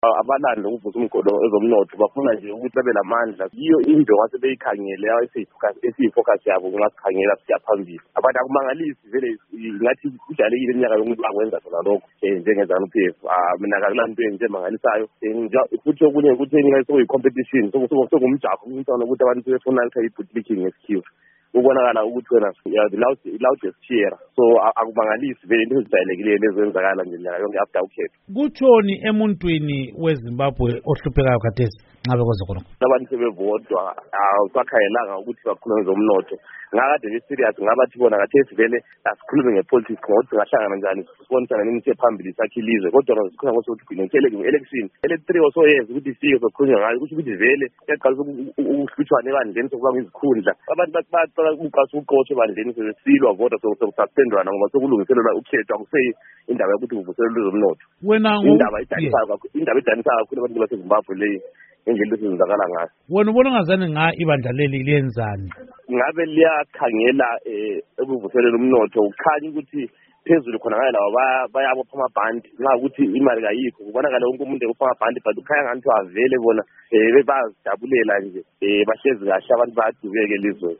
abalandi ukuvusa umgolo ezomnotho bafuna nje ukuthi babe lamandla yiyo into ngase beyikhangele esiyifocus yabo ngasikhangela siyaphambili abantu akumangalisi vele ngathi kujayelekile iminyaka yomuntu akwenza khona lokho njengezana uPF mina akalanto nje emangalisayo futhi okunye ukuthi sokuyi-competition sokungumjaho umntwana ukuthi abantu sebefuna i-bootlicking ngesikhiwo ubonakala ukuthi wena loudest cheer so akumangalisi vele into ezijayelekileyo lezenzakala nje minyaka yonke after ukhetho. Kutshoni emuntwini weZimbabwe ohluphekayo khathesi ngabe kwaze khona abantu sebevodwa awusakhayelanga ukuthi bakhulume ngezomnotho ngakade be-serious ngabathi bona khathesi vele asikhulume ngepolitics ngokuthi singahlangana njani sibonisana nemithi ephambili sakhe ilizwe kodwa sikhuluma ngokuthi election ele-3 or so years ukuthi ifike sokhulunywa ngayo kusho ukuthi vele kuyaqalisa ukuhlutshwana ebandleni sokuba ngizkhundla abantu baqala ukuqasa uqotho ebandleni sebesilwa voda sokususpendwana ngoba sokulungiselelwa ukhetho akuseyi indaba yokuthi kuvuselelwe ezomnotho. Indaba edanisayo kakhulu abantu baseZimbabwe leyi ngendlela esizenzakala ngayo. Wena ubona ngazane ibandla leli liyenzani? Ngabe liyakhangela ekuvuselela umnotho ukhanya ukuthi phezulu khona ngale laba bayabopha amabhandi nxa ukuthi imali kayikho kubonakala wonke umuntu ebopha amabhandi but ukhanya ngathi avele bona bebazidabulela nje bahlezi kahle abantu bayadubeka elizweni.